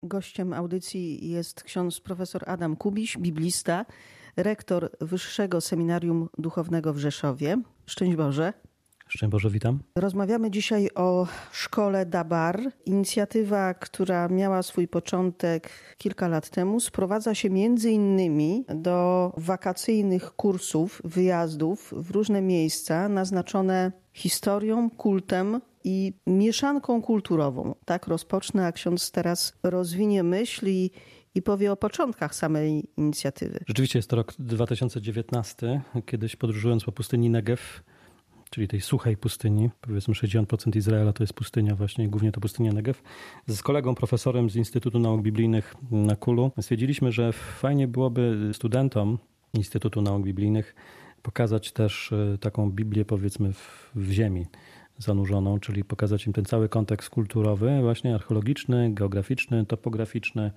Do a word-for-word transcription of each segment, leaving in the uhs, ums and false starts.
Gościem audycji jest ksiądz profesor Adam Kubiś, biblista, rektor Wyższego Seminarium Duchownego w Rzeszowie. Szczęść Boże. Szczęść Boże, witam. Rozmawiamy dzisiaj o szkole Dabar. Inicjatywa, która miała swój początek kilka lat temu, sprowadza się między innymi do wakacyjnych kursów, wyjazdów w różne miejsca naznaczone historią, kultem i mieszanką kulturową. Tak rozpocznę, a ksiądz teraz rozwinie myśl i, i powie o początkach samej inicjatywy. Rzeczywiście jest to rok dwa tysiące dziewiętnasty. Kiedyś podróżując po pustyni Negev, czyli tej suchej pustyni, powiedzmy sześćdziesiąt procent Izraela to jest pustynia właśnie, głównie to pustynia Negev, z kolegą profesorem z Instytutu Nauk Biblijnych na Kulu stwierdziliśmy, że fajnie byłoby studentom Instytutu Nauk Biblijnych pokazać też taką Biblię, powiedzmy, w, w ziemi zanurzoną, czyli pokazać im ten cały kontekst kulturowy, właśnie archeologiczny, geograficzny, topograficzny,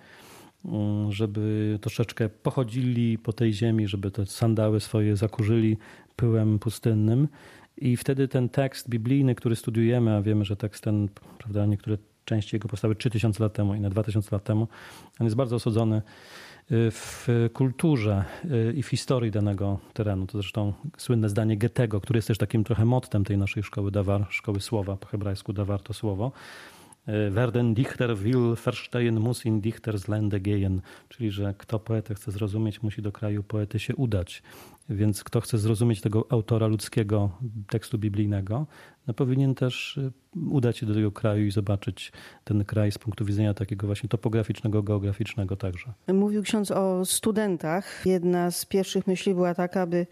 żeby troszeczkę pochodzili po tej ziemi, żeby te sandały swoje zakurzyli pyłem pustynnym. I wtedy ten tekst biblijny, który studiujemy, a wiemy, że tekst ten, prawda, niektóre części jego powstały trzy tysiące lat temu i na dwa tysiące lat temu, on jest bardzo osadzony w kulturze i w historii danego terenu. To zresztą słynne zdanie Goethego, który jest też takim trochę mottem tej naszej szkoły Davar, szkoły słowa, po hebrajsku Davar to słowo. Wer den Dichter will verstehen, muss in Dichters Lande gehen. Czyli, że kto poetę chce zrozumieć, musi do kraju poety się udać. Więc kto chce zrozumieć tego autora ludzkiego tekstu biblijnego, no powinien też udać się do tego kraju i zobaczyć ten kraj z punktu widzenia takiego właśnie topograficznego, geograficznego także. Mówił ksiądz o studentach. Jedna z pierwszych myśli była taka, by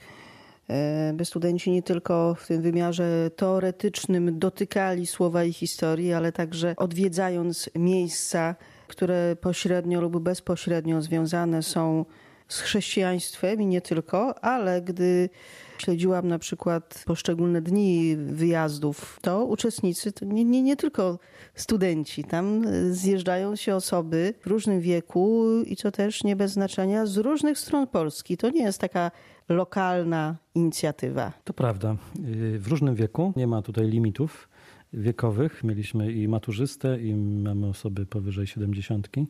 by studenci nie tylko w tym wymiarze teoretycznym dotykali słowa i historii, ale także odwiedzając miejsca, które pośrednio lub bezpośrednio związane są z chrześcijaństwem i nie tylko, ale gdy śledziłam na przykład poszczególne dni wyjazdów, to uczestnicy, to nie, nie, nie tylko studenci, tam zjeżdżają się osoby w różnym wieku i co też nie bez znaczenia z różnych stron Polski. To nie jest taka lokalna inicjatywa. To prawda. W różnym wieku, nie ma tutaj limitów wiekowych. Mieliśmy i maturzystę, i mamy osoby powyżej siedemdziesiątki.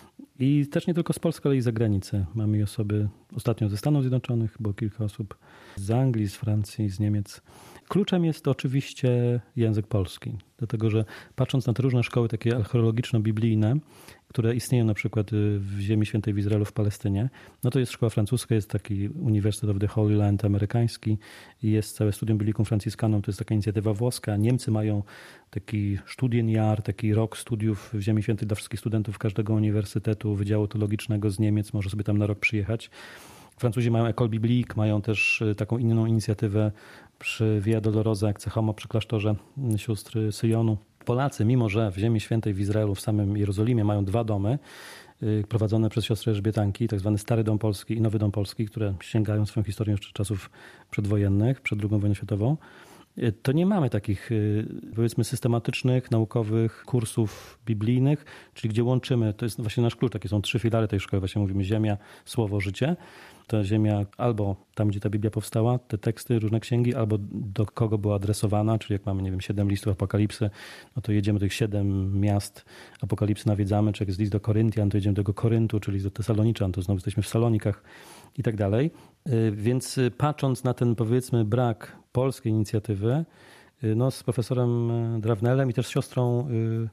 I też nie tylko z Polski, ale i z zagranicy. Mamy osoby ostatnio ze Stanów Zjednoczonych, bo kilka osób z Anglii, z Francji, z Niemiec. Kluczem jest oczywiście język polski, dlatego że patrząc na te różne szkoły takie archeologiczno-biblijne, które istnieją na przykład w Ziemi Świętej w Izraelu, w Palestynie, no to jest szkoła francuska, jest taki University of the Holy Land amerykański i jest całe Studium Biblicum Franciscanum, to jest taka inicjatywa włoska. Niemcy mają taki Studienjahr, taki rok studiów w Ziemi Świętej dla wszystkich studentów każdego uniwersytetu, Wydziału Teologicznego z Niemiec, może sobie tam na rok przyjechać. Francuzi mają École Biblique, mają też taką inną inicjatywę przy Via Dolorosa, jak Cechomo, przy klasztorze sióstr Syjonu. Polacy, mimo że w Ziemi Świętej w Izraelu, w samym Jerozolimie mają dwa domy prowadzone przez siostry Elżbietanki, tak zwany Stary Dom Polski i Nowy Dom Polski, które sięgają swoją historią jeszcze czasów przedwojennych, przed drugą wojną światową, to nie mamy takich, powiedzmy, systematycznych, naukowych kursów biblijnych, czyli gdzie łączymy, to jest właśnie nasz klucz, takie są trzy filary tej szkoły, właśnie mówimy ziemia, słowo, życie. To ziemia albo tam, gdzie ta Biblia powstała, te teksty, różne księgi, albo do kogo była adresowana, czyli jak mamy, nie wiem, siedem listów Apokalipsy, no to jedziemy do tych siedem miast Apokalipsy, nawiedzamy, czy jak jest list do Koryntian, to jedziemy do tego Koryntu, czyli do Tesaloniczan, to znowu jesteśmy w Salonikach i tak dalej. Więc patrząc na ten, powiedzmy, brak polskiej inicjatywy, no z profesorem Drawnelem i też z siostrą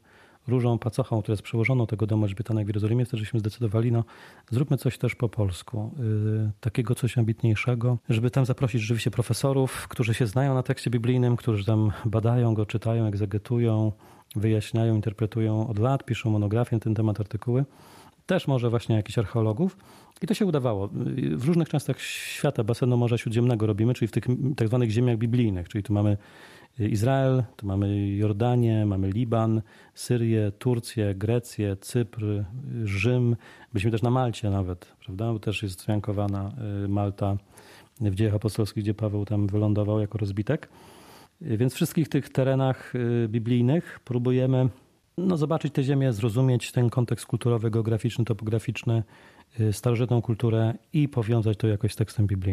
Różą Pacochą, która jest przełożoną tego domu Elżbietanek w Jerozolimie, wtedy żeśmy zdecydowali, no zróbmy coś też po polsku, yy, takiego coś ambitniejszego, żeby tam zaprosić rzeczywiście profesorów, którzy się znają na tekście biblijnym, którzy tam badają go, czytają, egzegetują, wyjaśniają, interpretują od lat, piszą monografie na ten temat, artykuły. Też może właśnie jakichś archeologów. I to się udawało. W różnych częściach świata basenu Morza Śródziemnego robimy, czyli w tych tak zwanych ziemiach biblijnych, czyli tu mamy Izrael, tu mamy Jordanię, mamy Liban, Syrię, Turcję, Grecję, Cypr, Rzym. Byliśmy też na Malcie nawet, prawda? Bo też jest wzmiankowana Malta w Dziejach Apostolskich, gdzie Paweł tam wylądował jako rozbitek. Więc w wszystkich tych terenach biblijnych próbujemy no, zobaczyć tę ziemię, zrozumieć ten kontekst kulturowy, geograficzny, topograficzny, starożytną kulturę i powiązać to jakoś z tekstem biblijnym.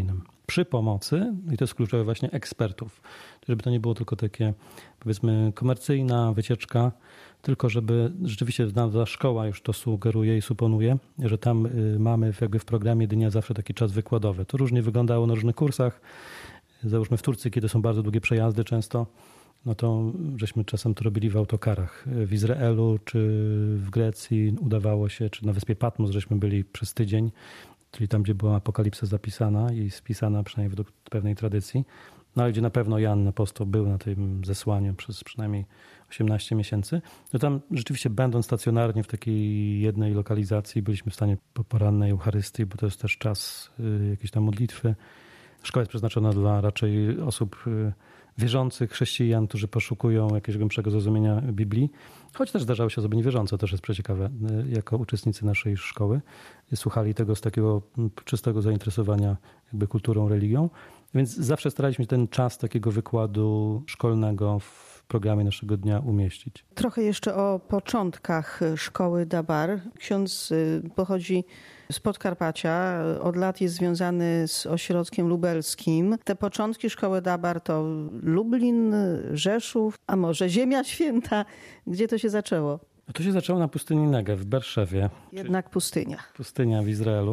przy pomocy, i to jest kluczowe, właśnie ekspertów. Żeby to nie było tylko takie, powiedzmy, komercyjna wycieczka, tylko żeby rzeczywiście ta szkoła już to sugeruje i suponuje, że tam mamy jakby w programie jedynie zawsze taki czas wykładowy. To różnie wyglądało na różnych kursach. Załóżmy w Turcji, kiedy są bardzo długie przejazdy często, no to żeśmy czasem to robili w autokarach. W Izraelu czy w Grecji udawało się, czy na wyspie Patmos żeśmy byli przez tydzień, czyli tam, gdzie była apokalipsa zapisana i spisana przynajmniej według pewnej tradycji, no ale gdzie na pewno Jan Apostoł był na tym zesłaniu przez przynajmniej osiemnaście miesięcy, to tam rzeczywiście będąc stacjonarnie w takiej jednej lokalizacji byliśmy w stanie po porannej Eucharystii, bo to jest też czas jakiejś tam modlitwy. Szkoła jest przeznaczona dla raczej osób wierzących, chrześcijan, którzy poszukują jakiegoś głębszego zrozumienia Biblii, choć też zdarzały się osoby niewierzące, też jest przeciekawe, jako uczestnicy naszej szkoły. Słuchali tego z takiego czystego zainteresowania jakby kulturą, religią, więc zawsze staraliśmy ten czas takiego wykładu szkolnego w programie naszego dnia umieścić. Trochę jeszcze o początkach szkoły Dabar. Ksiądz pochodzi z Podkarpacia, od lat jest związany z ośrodkiem lubelskim. Te początki szkoły Dabar to Lublin, Rzeszów, a może Ziemia Święta. Gdzie to się zaczęło? To się zaczęło na pustyni Negev w Berszewie. Jednak pustynia. Pustynia w Izraelu.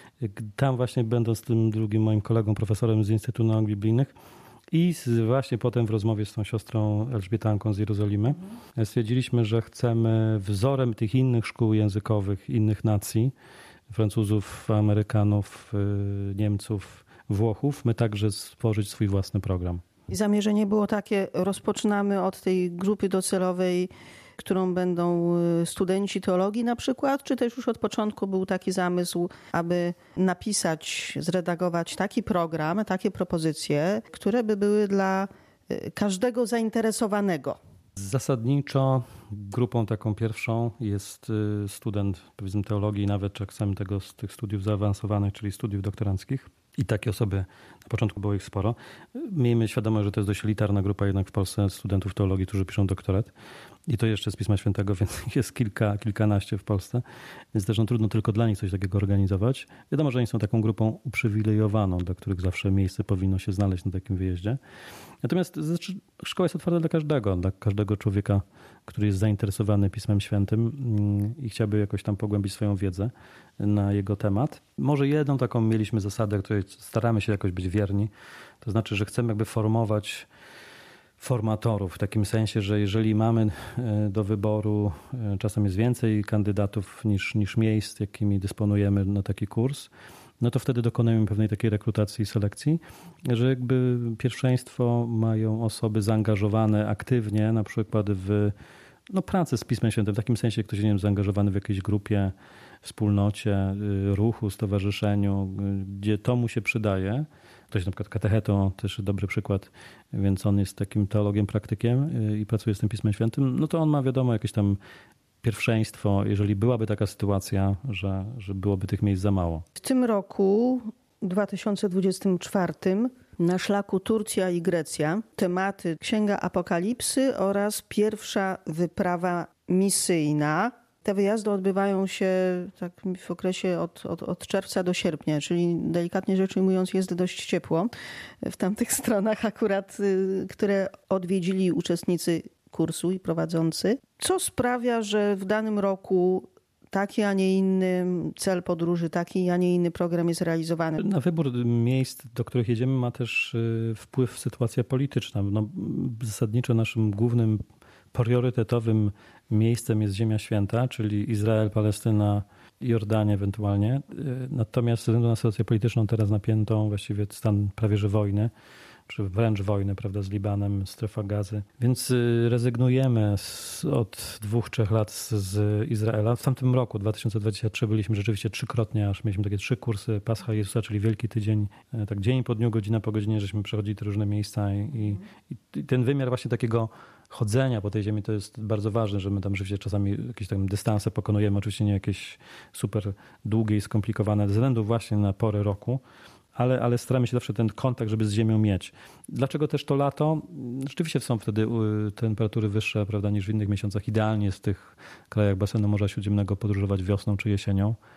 Tam właśnie będąc tym drugim moim kolegą, profesorem z Instytutu Nauk Biblijnych i właśnie potem w rozmowie z tą siostrą Elżbietanką z Jerozolimy mhm. stwierdziliśmy, że chcemy wzorem tych innych szkół językowych, innych nacji, Francuzów, Amerykanów, Niemców, Włochów, my także stworzyć swój własny program. I zamierzenie było takie, rozpoczynamy od tej grupy docelowej, którą będą studenci teologii na przykład, czy też już od początku był taki zamysł, aby napisać, zredagować taki program, takie propozycje, które by były dla każdego zainteresowanego? Zasadniczo grupą taką pierwszą jest student, powiedzmy, teologii, nawet czasem tego z tych studiów zaawansowanych, czyli studiów doktoranckich. I takie osoby, na początku było ich sporo. Miejmy świadomość, że to jest dość elitarna grupa jednak w Polsce studentów teologii, którzy piszą doktorat. I to jeszcze z Pisma Świętego, więc jest kilka, kilkanaście w Polsce. Więc też no, trudno tylko dla nich coś takiego organizować. Wiadomo, że oni są taką grupą uprzywilejowaną, dla których zawsze miejsce powinno się znaleźć na takim wyjeździe. Natomiast szkoła jest otwarta dla każdego, dla każdego człowieka, który jest zainteresowany Pismem Świętym i chciałby jakoś tam pogłębić swoją wiedzę na jego temat. Może jedną taką mieliśmy zasadę, której staramy się jakoś być wierni. To znaczy, że chcemy jakby formować formatorów w takim sensie, że jeżeli mamy do wyboru, czasem jest więcej kandydatów niż, niż miejsc, jakimi dysponujemy na taki kurs, no to wtedy dokonujemy pewnej takiej rekrutacji i selekcji, że jakby pierwszeństwo mają osoby zaangażowane aktywnie, na przykład w no, pracę z Pismem Świętym, w takim sensie ktoś jest zaangażowany w jakiejś grupie, wspólnocie, ruchu, stowarzyszeniu, gdzie to mu się przydaje. Ktoś na przykład katechetą, też dobry przykład, więc on jest takim teologiem, praktykiem i pracuje z tym Pismem Świętym, no to on ma wiadomo jakieś tam pierwszeństwo, jeżeli byłaby taka sytuacja, że, że byłoby tych miejsc za mało. W tym roku, dwa tysiące dwudziestym czwartym, na szlaku Turcja i Grecja, tematy Księga Apokalipsy oraz pierwsza wyprawa misyjna. Te wyjazdy odbywają się tak w okresie od, od, od czerwca do sierpnia, czyli delikatnie rzecz ujmując jest dość ciepło w tamtych stronach akurat, które odwiedzili uczestnicy kursu i prowadzący. Co sprawia, że w danym roku taki, a nie inny cel podróży, taki, a nie inny program jest realizowany? Na wybór miejsc, do których jedziemy, ma też wpływ sytuacja polityczna. No, zasadniczo naszym głównym priorytetowym miejscem jest Ziemia Święta, czyli Izrael, Palestyna, Jordania ewentualnie. Natomiast ze względu na sytuację polityczną teraz napiętą, właściwie stan prawie że wojny, czy wręcz wojny, prawda, z Libanem, strefa Gazy. Więc rezygnujemy z, od dwóch, trzech lat z, z Izraela. W tamtym roku, dwa tysiące dwudziestym trzecim, byliśmy rzeczywiście trzykrotnie, aż mieliśmy takie trzy kursy Pascha Jezusa, czyli Wielki Tydzień. Tak dzień po dniu, godzina po godzinie, żeśmy przechodzili te różne miejsca i, i, i ten wymiar właśnie takiego chodzenia po tej ziemi to jest bardzo ważne, że my tam rzeczywiście czasami jakieś tam dystanse pokonujemy, oczywiście nie jakieś super długie i skomplikowane ze względu właśnie na porę roku, ale, ale staramy się zawsze ten kontakt, żeby z ziemią mieć. Dlaczego też to lato? Rzeczywiście są wtedy temperatury wyższe, prawda, niż w innych miesiącach. Idealnie jest w tych krajach basenu Morza Śródziemnego podróżować wiosną czy jesienią.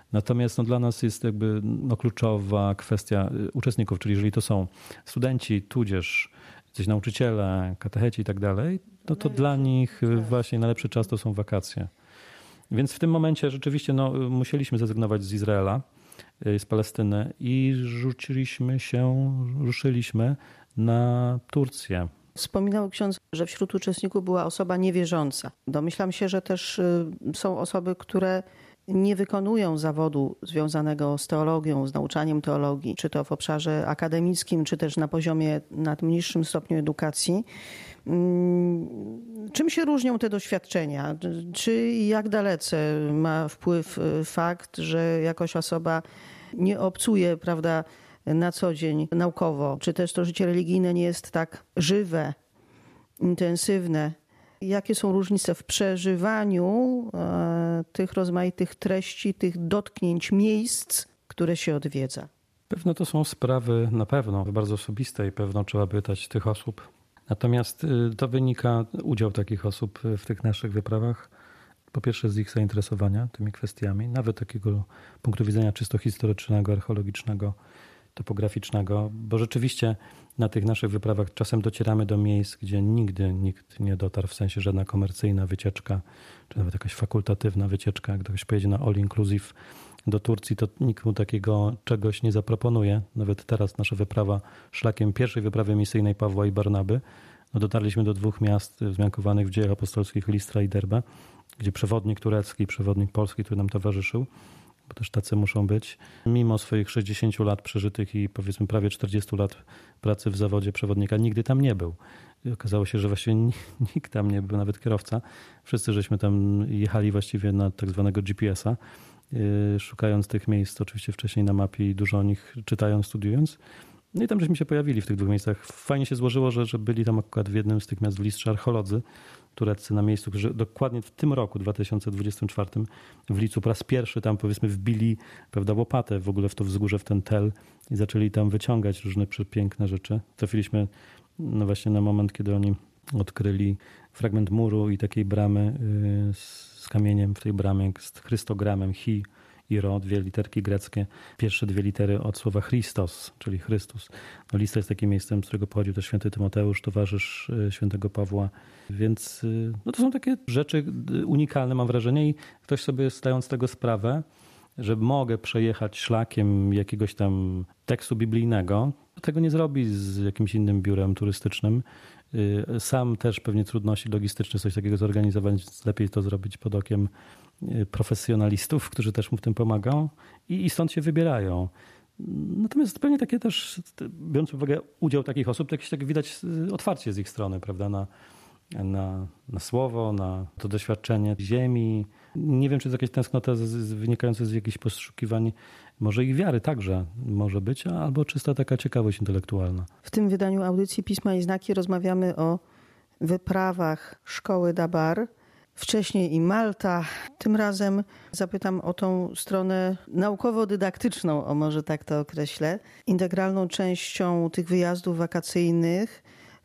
Natomiast no, dla nas jest jakby no, kluczowa kwestia uczestników, czyli jeżeli to są studenci, tudzież jacyś nauczyciele, katecheci i tak dalej, no to dla nich właśnie najlepszy czas to są wakacje. Więc w tym momencie rzeczywiście no, musieliśmy zrezygnować z Izraela, z Palestyny i rzuciliśmy się, ruszyliśmy na Turcję. Wspominał ksiądz, że wśród uczestników była osoba niewierząca. Domyślam się, że też są osoby, które nie wykonują zawodu związanego z teologią, z nauczaniem teologii, czy to w obszarze akademickim, czy też na poziomie, na tym niższym stopniu edukacji. Czym się różnią te doświadczenia? Czy i jak dalece ma wpływ fakt, że jakaś osoba nie obcuje, prawda, na co dzień naukowo, czy też to życie religijne nie jest tak żywe, intensywne? Jakie są różnice w przeżywaniu e, tych rozmaitych treści, tych dotknięć miejsc, które się odwiedza? Pewno to są sprawy na pewno bardzo osobiste i pewno trzeba pytać tych osób. Natomiast to wynika, udział takich osób w tych naszych wyprawach, po pierwsze z ich zainteresowania tymi kwestiami, nawet takiego punktu widzenia czysto historycznego, archeologicznego, topograficznego, bo rzeczywiście na tych naszych wyprawach czasem docieramy do miejsc, gdzie nigdy nikt nie dotarł, w sensie żadna komercyjna wycieczka, czy nawet jakaś fakultatywna wycieczka, jak ktoś pojedzie na all inclusive do Turcji, to nikt mu takiego czegoś nie zaproponuje. Nawet teraz nasza wyprawa szlakiem pierwszej wyprawy misyjnej Pawła i Barnaby, no dotarliśmy do dwóch miast wzmiankowanych w dziejach apostolskich, Listra i Derbe, gdzie przewodnik turecki i przewodnik polski, który nam towarzyszył, bo też tacy muszą być, mimo swoich sześćdziesięciu lat przeżytych i powiedzmy prawie czterdziestu lat pracy w zawodzie przewodnika, nigdy tam nie był. I okazało się, że właściwie nikt tam nie był, nawet kierowca. Wszyscy żeśmy tam jechali właściwie na tak zwanego G P S a, szukając tych miejsc oczywiście wcześniej na mapie i dużo o nich czytając, studiując. No i tam żeśmy się pojawili w tych dwóch miejscach. Fajnie się złożyło, że, że byli tam akurat w jednym z tych miast w Listrze archeolodzy tureccy na miejscu, którzy dokładnie w tym roku, dwa tysiące dwudziestym czwartym w Licu po raz pierwszy tam powiedzmy wbili, prawda, łopatę w ogóle w to wzgórze, w ten tel i zaczęli tam wyciągać różne przepiękne rzeczy. Trafiliśmy no właśnie na moment, kiedy oni odkryli fragment muru i takiej bramy z kamieniem w tej bramie, z chrystogramem Chi i Ro, dwie literki greckie. Pierwsze dwie litery od słowa Christos, czyli Chrystus. No, Listra jest takim miejscem, z którego pochodził też święty Tymoteusz, towarzysz świętego Pawła. Więc no, to są takie rzeczy unikalne, mam wrażenie, i ktoś sobie zdając z tego sprawę, że mogę przejechać szlakiem jakiegoś tam tekstu biblijnego, to tego nie zrobi z jakimś innym biurem turystycznym. Sam też pewnie trudności logistyczne coś takiego zorganizować, więc lepiej to zrobić pod okiem profesjonalistów, którzy też mu w tym pomagają i, i stąd się wybierają. Natomiast pewnie takie też, biorąc pod uwagę udział takich osób, to jakieś tak widać otwarcie z ich strony, prawda, na, na, na słowo, na to doświadczenie ziemi. Nie wiem, czy to jakaś tęsknota z, z, wynikająca z jakichś poszukiwań, może ich wiary także może być, albo czysta taka ciekawość intelektualna. W tym wydaniu audycji Pisma i Znaki rozmawiamy o wyprawach szkoły Dabar. Wcześniej i Malta. Tym razem zapytam o tą stronę naukowo-dydaktyczną, o może tak to określę. Integralną częścią tych wyjazdów wakacyjnych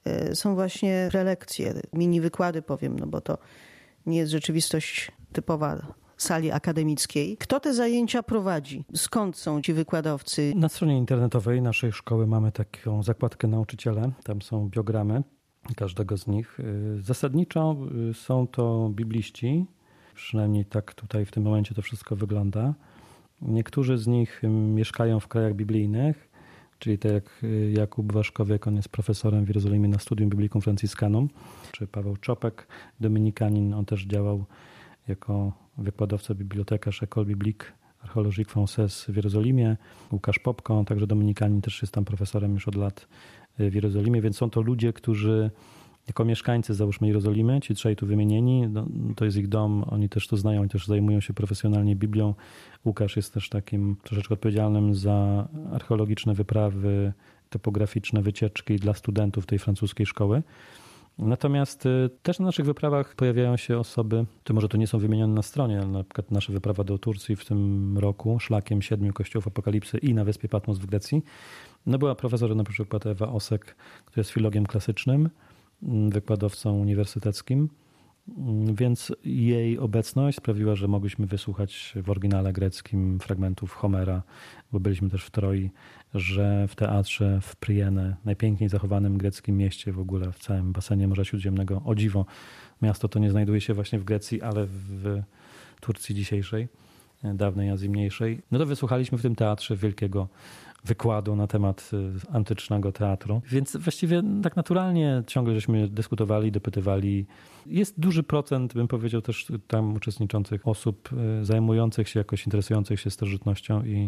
są właśnie prelekcje, mini wykłady powiem, no bo to nie jest rzeczywistość typowa sali akademickiej. Kto te zajęcia prowadzi? Skąd są ci wykładowcy? Na stronie internetowej naszej szkoły mamy taką zakładkę nauczyciele. Tam są biogramy każdego z nich. Zasadniczo są to bibliści, przynajmniej tak tutaj w tym momencie to wszystko wygląda. Niektórzy z nich mieszkają w krajach biblijnych, czyli tak jak Jakub Waszkowiek, on jest profesorem w Jerozolimie na Studium Biblicum Franciscanum, czy Paweł Czopek, dominikanin, on też działał jako wykładowca, bibliotekarz École Biblique Archéologique Française w Jerozolimie. Łukasz Popko, on także dominikanin, też jest tam profesorem już od lat w Jerozolimie, więc są to ludzie, którzy jako mieszkańcy, załóżmy, Jerozolimy, ci trzej tu wymienieni, no, to jest ich dom, oni też to znają i też zajmują się profesjonalnie Biblią. Łukasz jest też takim troszeczkę odpowiedzialnym za archeologiczne wyprawy, topograficzne wycieczki dla studentów tej francuskiej szkoły. Natomiast też na naszych wyprawach pojawiają się osoby, to może to nie są wymienione na stronie, ale na przykład nasza wyprawa do Turcji w tym roku, szlakiem siedmiu kościołów Apokalipsy i na wyspie Patmos w Grecji, no była profesor na przykład Ewa Osek, która jest filologiem klasycznym, wykładowcą uniwersyteckim Więc jej obecność sprawiła, że mogliśmy wysłuchać w oryginale greckim fragmentów Homera, bo byliśmy też w Troi, że w teatrze w Priene, najpiękniej zachowanym greckim mieście w ogóle w całym basenie Morza Śródziemnego. O dziwo, miasto to nie znajduje się właśnie w Grecji, ale w Turcji dzisiejszej, dawnej Azji Mniejszej. No to wysłuchaliśmy w tym teatrze wielkiego wykładu na temat antycznego teatru. Więc właściwie tak naturalnie ciągle żeśmy dyskutowali, dopytywali. Jest duży procent, bym powiedział, też tam uczestniczących osób zajmujących się jakoś, interesujących się starożytnością i,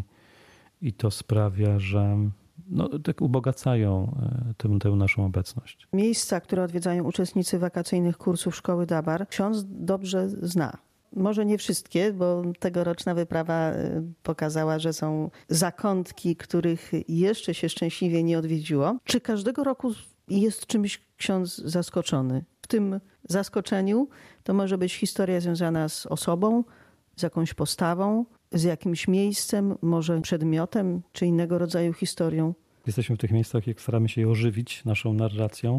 i to sprawia, że no, tak ubogacają tę, tę naszą obecność. Miejsca, które odwiedzają uczestnicy wakacyjnych kursów Szkoły Dabar, ksiądz dobrze zna. Może nie wszystkie, bo tegoroczna wyprawa pokazała, że są zakątki, których jeszcze się szczęśliwie nie odwiedziło. Czy każdego roku jest czymś ksiądz zaskoczony? W tym zaskoczeniu to może być historia związana z osobą, z jakąś postawą, z jakimś miejscem, może przedmiotem, czy innego rodzaju historią. Jesteśmy w tych miejscach, jak staramy się je ożywić naszą narracją,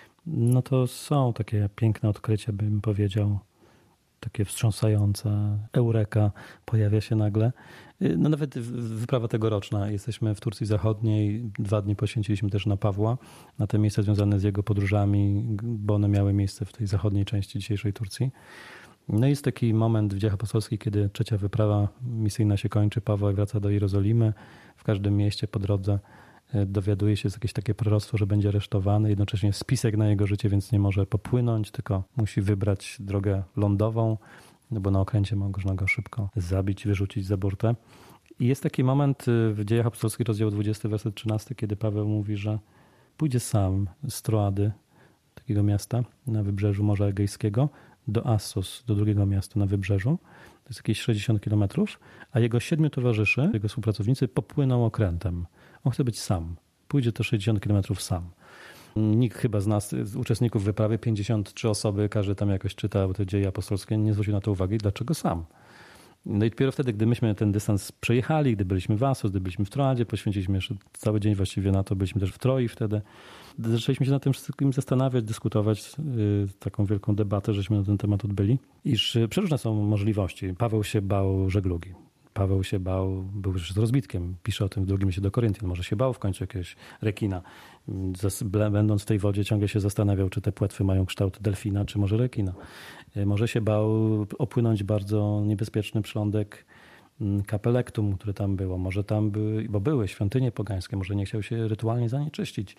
no to są takie piękne odkrycia, bym powiedział. Takie wstrząsające, eureka pojawia się nagle. No nawet wyprawa tegoroczna. Jesteśmy w Turcji Zachodniej. Dwa dni poświęciliśmy też na Pawła, na te miejsca związane z jego podróżami, bo one miały miejsce w tej zachodniej części dzisiejszej Turcji. No jest taki moment w Dziejach Apostolskich, kiedy trzecia wyprawa misyjna się kończy. Paweł wraca do Jerozolimy. W każdym mieście po drodze dowiaduje się, jest jakieś takie proroctwo, że będzie aresztowany, jednocześnie spisek na jego życie, więc nie może popłynąć, tylko musi wybrać drogę lądową, no bo na okręcie można go szybko zabić, wyrzucić za burtę. I jest taki moment w Dziejach Apostolskich, rozdział dwudziesty, werset trzynasty, kiedy Paweł mówi, że pójdzie sam z Troady, takiego miasta na wybrzeżu Morza Egejskiego, do Assos, do drugiego miasta na wybrzeżu. To jest jakieś sześćdziesiąt kilometrów, a jego siedmiu towarzyszy, jego współpracownicy popłyną okrętem. On chce być sam. Pójdzie to sześćdziesiąt kilometrów sam. Nikt chyba z nas, z uczestników wyprawy, pięćdziesiąt trzy osoby, każdy tam jakoś czytał te dzieje apostolskie, nie zwrócił na to uwagi, dlaczego sam. No i dopiero wtedy, gdy myśmy ten dystans przejechali, gdy byliśmy w Assos, gdy byliśmy w Troadzie, poświęciliśmy jeszcze cały dzień właściwie na to, byliśmy też w Troi wtedy. Zaczęliśmy się nad tym wszystkim zastanawiać, dyskutować, yy, taką wielką debatę, żeśmy na ten temat odbyli, iż przeróżne są możliwości. Paweł się bał żeglugi. Paweł się bał, był już z rozbitkiem, pisze o tym w drugim liście do Koryntian, może się bał w końcu jakiegoś rekina. Będąc w tej wodzie ciągle się zastanawiał, czy te płetwy mają kształt delfina, czy może rekina. Może się bał opłynąć bardzo niebezpieczny przylądek Kapelektum, które tam było. Może tam były, bo były świątynie pogańskie, może nie chciał się rytualnie zanieczyścić.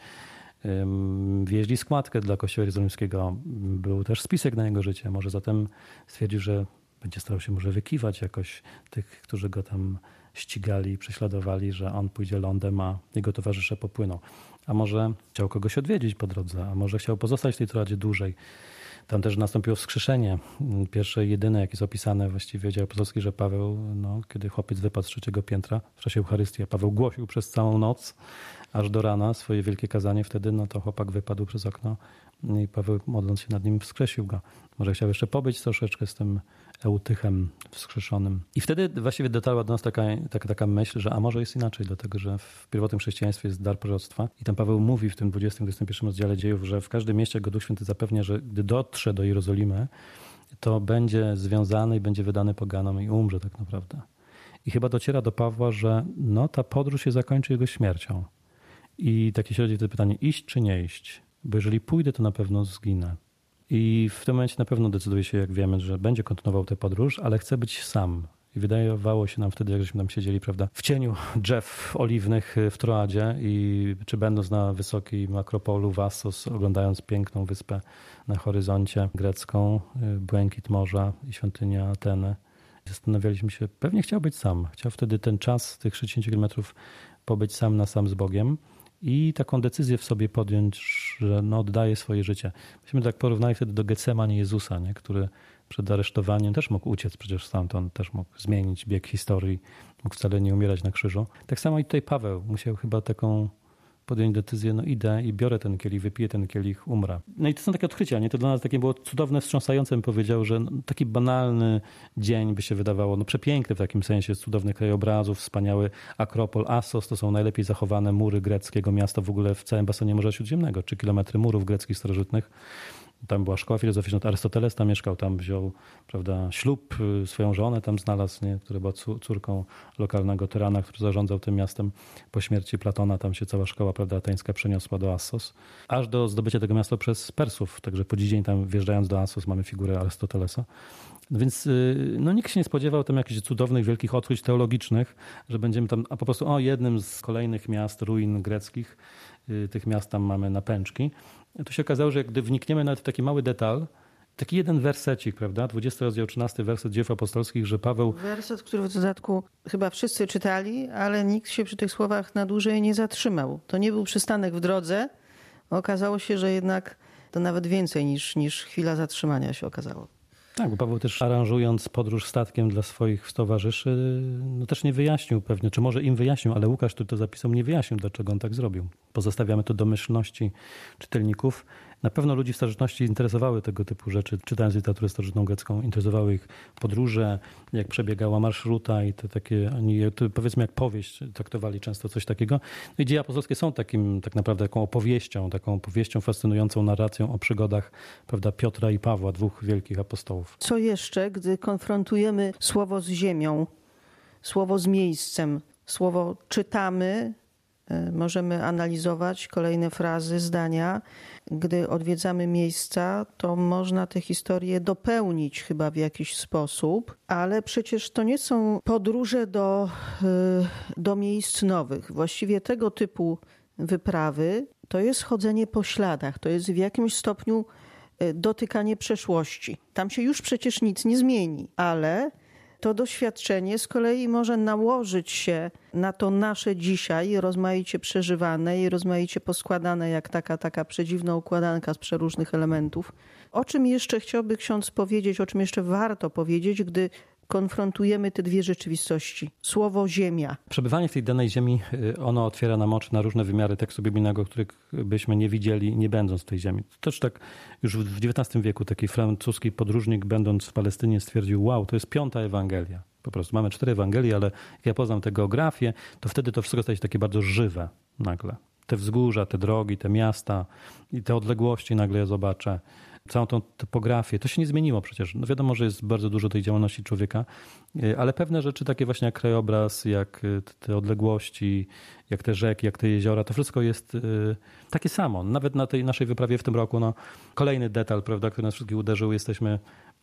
Wieźli składkę dla Kościoła Jerozolimskiego. Był też spisek na jego życie. Może zatem stwierdził, że będzie starał się może wykiwać jakoś tych, którzy go tam ścigali, prześladowali, że on pójdzie lądem, a jego towarzysze popłyną. A może chciał kogoś odwiedzić po drodze, a może chciał pozostać w tej Troadzie dłużej. Tam też nastąpiło wskrzeszenie. Pierwsze, jedyne, jak jest opisane właściwie w Dziejach Apostolskich, że Paweł, no, kiedy chłopiec wypadł z trzeciego piętra w czasie Eucharystii, a Paweł głosił przez całą noc, aż do rana swoje wielkie kazanie, wtedy no to chłopak wypadł przez okno i Paweł, modląc się nad nim, wskrzesił go. Może chciał jeszcze pobyć troszeczkę z tym Eutychem wskrzeszonym. I wtedy właściwie dotarła do nas taka, taka, taka myśl, że a może jest inaczej, dlatego że w pierwotnym chrześcijaństwie jest dar proroctwa. I tam Paweł mówi w tym dwudziestym, dwudziestym pierwszym rozdziale Dziejów, że w każdym mieście go Duch Święty zapewnia, że gdy dotrze do Jerozolimy, to będzie związany i będzie wydany poganom i umrze tak naprawdę. I chyba dociera do Pawła, że no, ta podróż się zakończy jego śmiercią. I takie się rodzi wtedy pytanie, iść czy nie iść? Bo jeżeli pójdę, to na pewno zginę. I w tym momencie na pewno decyduje się, jak wiemy, że będzie kontynuował tę podróż, ale chce być sam. I wydawało się nam wtedy, jak żeśmy tam siedzieli, prawda, w cieniu drzew oliwnych w Troadzie i czy będąc na wysokim Akropolu w Assos, oglądając piękną wyspę na horyzoncie grecką, błękit morza i świątynię Ateny, zastanawialiśmy się, pewnie chciał być sam. Chciał wtedy ten czas, tych sześćdziesiąt kilometrów, pobyć sam na sam z Bogiem. I taką decyzję w sobie podjąć, że no oddaje swoje życie. Myśmy tak porównali wtedy do Getsemani Jezusa, nie? Który przed aresztowaniem też mógł uciec przecież stamtąd, też mógł zmienić bieg historii, mógł wcale nie umierać na krzyżu. Tak samo i tutaj Paweł musiał chyba taką podjąć decyzję, no idę i biorę ten kielich, wypiję ten kielich, umrę. No i to są takie odkrycia, nie? To dla nas takie było cudowne, wstrząsające, bym powiedział, że no, taki banalny dzień by się wydawało, no przepiękny w takim sensie, cudownych krajobrazów, wspaniały Akropol, Assos, to są najlepiej zachowane mury greckiego miasta w ogóle w całym basenie Morza Śródziemnego, czy kilometry murów greckich starożytnych. Tam była szkoła filozoficzna, Arystoteles tam mieszkał, tam wziął, prawda, ślub, swoją żonę tam znalazł, nie? Która była córką lokalnego tyrana, który zarządzał tym miastem. Po śmierci Platona tam się cała szkoła, prawda, ateńska przeniosła do Assos, aż do zdobycia tego miasta przez Persów. Także po dziś dzień tam wjeżdżając do Assos mamy figurę Arystotelesa. No więc no, nikt się nie spodziewał tam jakichś cudownych, wielkich odkryć teologicznych, że będziemy tam, a po prostu o jednym z kolejnych miast, ruin greckich, tych miast tam mamy na pęczki. To się okazało, że gdy wnikniemy nawet w taki mały detal, taki jeden wersecik, prawda, dwudziesty rozdział, trzynasty werset Dzieł Apostolskich, że Paweł... Werset, który w dodatku chyba wszyscy czytali, ale nikt się przy tych słowach na dłużej nie zatrzymał. To nie był przystanek w drodze. Okazało się, że jednak to nawet więcej niż, niż chwila zatrzymania się okazało. Tak, bo Paweł też aranżując podróż statkiem dla swoich towarzyszy, no też nie wyjaśnił pewnie, czy może im wyjaśnił, ale Łukasz, który to zapisał, nie wyjaśnił, dlaczego on tak zrobił. Pozostawiamy to domyślności czytelników. Na pewno ludzi w starożytności interesowały tego typu rzeczy, czytając literaturę starożytną grecką, interesowały ich podróże, jak przebiegała marszruta i te takie, oni to powiedzmy jak powieść traktowali często coś takiego. No i dzieje apostolskie są takim tak naprawdę taką opowieścią, taką opowieścią fascynującą narracją o przygodach, prawda, Piotra i Pawła, dwóch wielkich apostołów. Co jeszcze, gdy konfrontujemy słowo z ziemią, słowo z miejscem, słowo czytamy, możemy analizować kolejne frazy, zdania. Gdy odwiedzamy miejsca, to można te historie dopełnić chyba w jakiś sposób, ale przecież to nie są podróże do, do miejsc nowych. Właściwie tego typu wyprawy to jest chodzenie po śladach, to jest w jakimś stopniu dotykanie przeszłości. Tam się już przecież nic nie zmieni, ale to doświadczenie z kolei może nałożyć się na to nasze dzisiaj, rozmaicie przeżywane i rozmaicie poskładane, jak taka, taka przedziwna układanka z przeróżnych elementów. O czym jeszcze chciałby ksiądz powiedzieć, o czym jeszcze warto powiedzieć, gdy konfrontujemy te dwie rzeczywistości? Słowo ziemia. Przebywanie w tej danej ziemi, ono otwiera nam oczy na różne wymiary tekstu biblijnego, których byśmy nie widzieli, nie będąc w tej ziemi. To też tak już w dziewiętnastym wieku taki francuski podróżnik, będąc w Palestynie, stwierdził, wow, to jest piąta Ewangelia. Po prostu mamy cztery Ewangelie, ale jak ja poznam tę geografię, to wtedy to wszystko staje się takie bardzo żywe nagle. Te wzgórza, te drogi, te miasta i te odległości nagle ja zobaczę. Całą tą topografię. To się nie zmieniło przecież. No wiadomo, że jest bardzo dużo tej działalności człowieka, ale pewne rzeczy takie właśnie jak krajobraz, jak te odległości, jak te rzeki, jak te jeziora, to wszystko jest takie samo. Nawet na tej naszej wyprawie w tym roku, no, kolejny detal, prawda, który nas wszystkich uderzył. Jesteśmy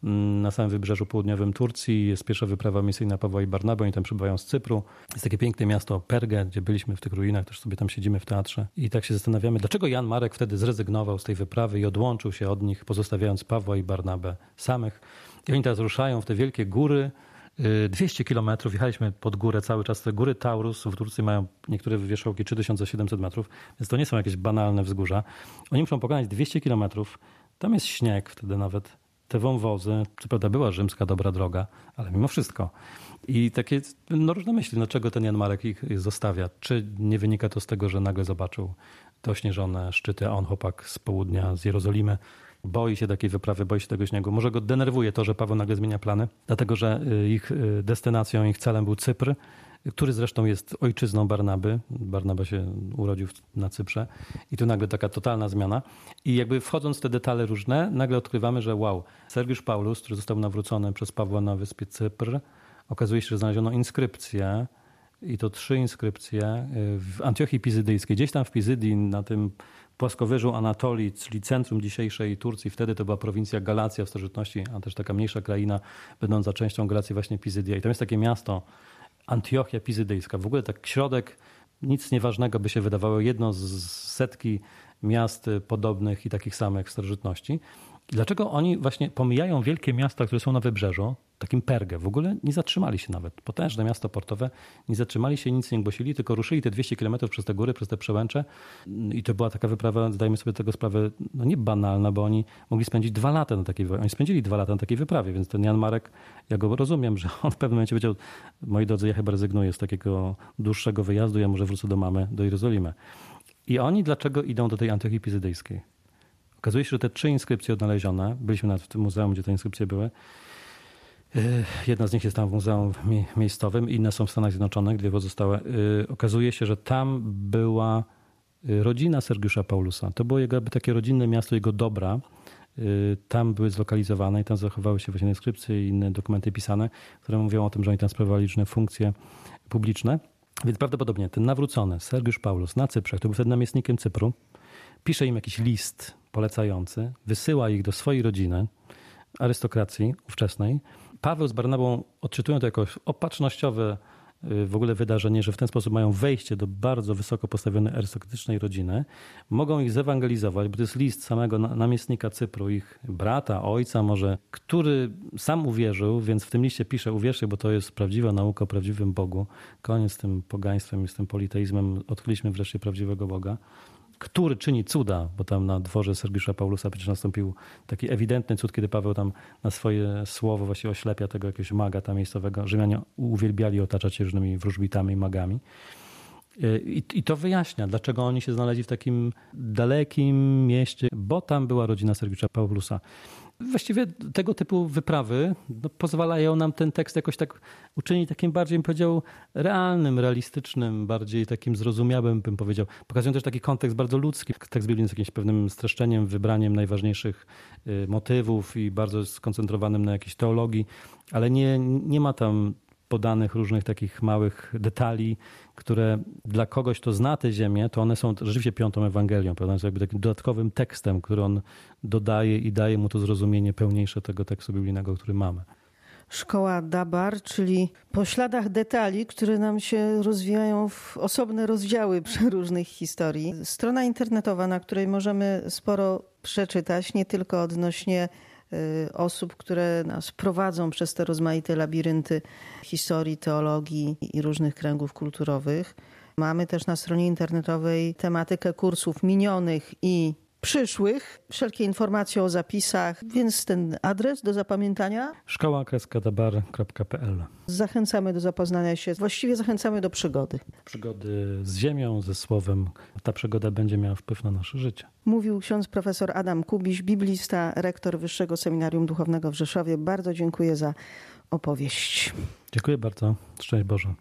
na samym wybrzeżu południowym Turcji. Jest pierwsza wyprawa misyjna Pawła i Barnaby. Oni tam przybywają z Cypru. Jest takie piękne miasto Pergę, gdzie byliśmy w tych ruinach. Też sobie tam siedzimy w teatrze. I tak się zastanawiamy, dlaczego Jan Marek wtedy zrezygnował z tej wyprawy i odłączył się od nich, pozostawiając Pawła i Barnabę samych. I oni teraz ruszają w te wielkie góry. dwieście kilometrów. Jechaliśmy pod górę cały czas. Te góry Taurus w Turcji mają niektóre wierzchołki trzy tysiące siedemset metrów, więc to nie są jakieś banalne wzgórza. Oni muszą pokonać dwieście kilometrów. Tam jest śnieg wtedy nawet. Te wąwozy, co prawda była rzymska dobra droga, ale mimo wszystko. I takie no, różne myśli, dlaczego ten Jan Marek ich, ich zostawia. Czy nie wynika to z tego, że nagle zobaczył te ośnieżone szczyty, a on chłopak z południa, z Jerozolimy, boi się takiej wyprawy, boi się tego śniegu. Może go denerwuje to, że Paweł nagle zmienia plany, dlatego że ich destynacją, ich celem był Cypr, który zresztą jest ojczyzną Barnaby. Barnaba się urodził na Cyprze i tu nagle taka totalna zmiana. I jakby wchodząc w te detale różne, nagle odkrywamy, że wow, Sergiusz Paulus, który został nawrócony przez Pawła na wyspie Cypr, okazuje się, że znaleziono inskrypcję i to trzy inskrypcje w Antiochii Pizydyjskiej. Gdzieś tam w Pizydii, na tym płaskowyżu Anatolii, czyli centrum dzisiejszej Turcji, wtedy to była prowincja Galacja w starożytności, a też taka mniejsza kraina, będąca częścią Galacji właśnie Pizydia. I tam jest takie miasto Antiochia Pizydyjska. W ogóle tak środek, nic nieważnego by się wydawało, jedno z setki miast podobnych i takich samych w starożytności. I dlaczego oni właśnie pomijają wielkie miasta, które są na wybrzeżu, takim Pergę, w ogóle nie zatrzymali się nawet. Potężne miasto portowe, nie zatrzymali się, nic nie głosili, tylko ruszyli te dwieście kilometrów przez te góry, przez te przełęcze. I to była taka wyprawa, zdajmy sobie tego sprawę, no nie banalna, bo oni mogli spędzić dwa lata na takiej wyprawie. Oni spędzili dwa lata na takiej wyprawie, więc ten Jan Marek, ja go rozumiem, że on w pewnym momencie powiedział, moi drodzy, ja chyba rezygnuję z takiego dłuższego wyjazdu, ja może wrócę do mamy, do Jerozolimy. I oni dlaczego idą do tej Antiochii Pizydyjskiej? Okazuje się, że te trzy inskrypcje odnalezione, byliśmy nawet w tym muzeum, gdzie te inskrypcje były, jedna z nich jest tam w muzeum miejscowym, inne są w Stanach Zjednoczonych, dwie pozostałe. Okazuje się, że tam była rodzina Sergiusza Paulusa. To było jego takie rodzinne miasto, jego dobra. tam były zlokalizowane i tam zachowały się właśnie inskrypcje i inne dokumenty pisane, które mówią o tym, że oni tam sprawowali różne funkcje publiczne. Więc prawdopodobnie ten nawrócony Sergiusz Paulus na Cyprze, który był wtedy namiestnikiem Cypru, pisze im jakiś list polecający, wysyła ich do swojej rodziny, arystokracji ówczesnej. Paweł z Barnabą odczytują to jako opatrznościowe w ogóle wydarzenie, że w ten sposób mają wejście do bardzo wysoko postawionej arystokratycznej rodziny. Mogą ich zewangelizować, bo to jest list samego namiestnika Cypru, ich brata, ojca może, który sam uwierzył, więc w tym liście pisze: uwierzcie, bo to jest prawdziwa nauka o prawdziwym Bogu. Koniec z tym pogaństwem i z tym politeizmem. Odkryliśmy wreszcie prawdziwego Boga, który czyni cuda, bo tam na dworze Sergiusza Paulusa przecież nastąpił taki ewidentny cud, kiedy Paweł tam na swoje słowo właśnie oślepia tego jakiegoś maga tam miejscowego. Rzymianie uwielbiali otaczać się różnymi wróżbitami i magami. I, I to wyjaśnia, dlaczego oni się znaleźli w takim dalekim mieście, bo tam była rodzina Sergiusza Paulusa. Właściwie tego typu wyprawy no, pozwalają nam ten tekst jakoś tak uczynić takim bardziej, bym powiedział, realnym, realistycznym, bardziej takim zrozumiałym, bym powiedział. Pokazują też taki kontekst bardzo ludzki. Tekst biblijny z jakimś pewnym streszczeniem, wybraniem najważniejszych motywów i bardzo skoncentrowanym na jakiejś teologii, ale nie, nie ma tam podanych różnych takich małych detali, które dla kogoś, kto zna tę ziemię, to one są rzeczywiście piątą Ewangelią, prawda? Są jakby takim dodatkowym tekstem, który on dodaje i daje mu to zrozumienie pełniejsze tego tekstu biblijnego, który mamy. Szkoła Dabar, czyli po śladach detali, które nam się rozwijają w osobne rozdziały przeróżnych historii. Strona internetowa, na której możemy sporo przeczytać, nie tylko odnośnie osób, które nas prowadzą przez te rozmaite labirynty historii, teologii i różnych kręgów kulturowych. Mamy też na stronie internetowej tematykę kursów minionych i przyszłych, wszelkie informacje o zapisach, więc ten adres do zapamiętania: szkoła dabar kropka p l. Zachęcamy do zapoznania się, właściwie zachęcamy do przygody. Przygody z ziemią, ze słowem. Ta przygoda będzie miała wpływ na nasze życie. Mówił ksiądz profesor Adam Kubiś, biblista, rektor Wyższego Seminarium Duchownego w Rzeszowie. Bardzo dziękuję za opowieść. Dziękuję bardzo. Szczęść Boże.